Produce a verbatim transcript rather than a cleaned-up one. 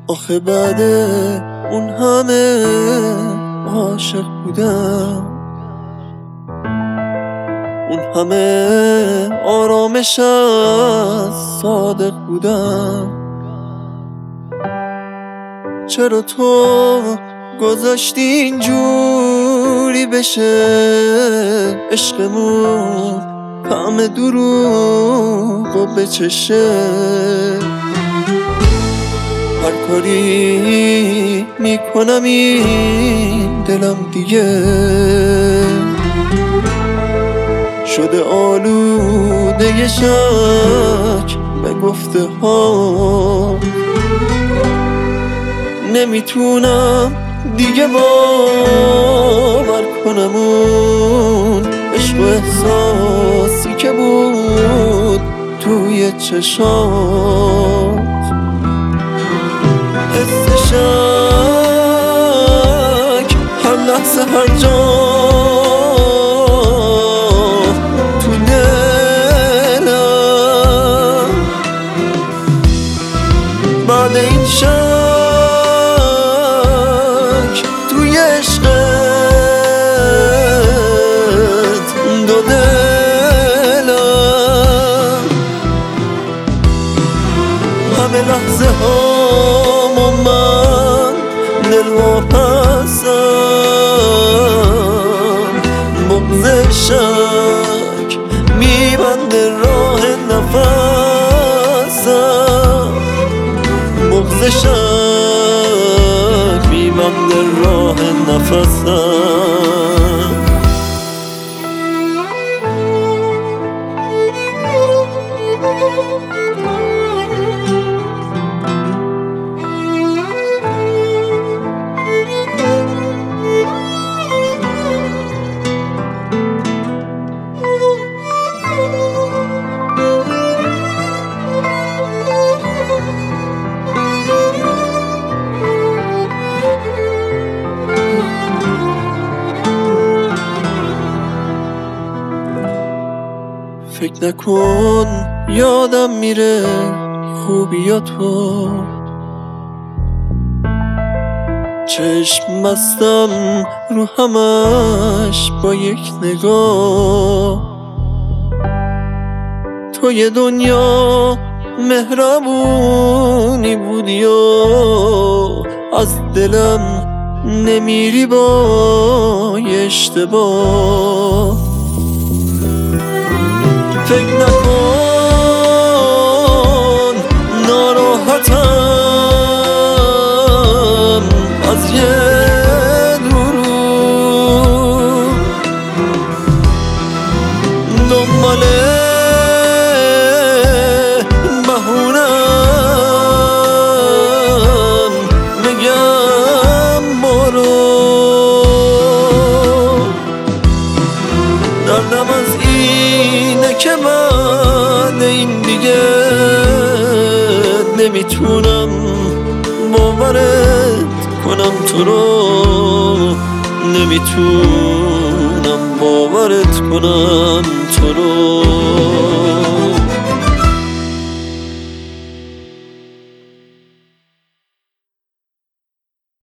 آخه بعد اون همه عاشق بودم، اون همه آرامش از صادق بودم. چرا تو گذاشتی اینجوری بشه عشقمون، طعم دروغ و بچشه؟ هر کاری میکنم این دلم دیگه شده آلوده شک به گفته ها. نمیتونم دیگه باور کنم اون عشق و احساسی که بود توی چشات. حس شک هر لحظه هر جا تو دلم، بعد این شک توی عشقت دو دلم. همه لحظه هامو من دلواپسم، بغض شک میبنده راه نفسم، بغض شک میبنده راه نفسم. فکر نکن یادم میره خوبیاتو، چشم بستم رو همش با یک نگاه. تو یه دنیا مهربونی بودی و از دلم نمیری با یه اشتباه. فکر نکن ناراحتم از یه دروغ، دنبال بهونم بگم برو. دردم از اینه که بعد این دیگه نمیتونم باورت کنم تو رو، نمیتونم باورت کنم تو رو.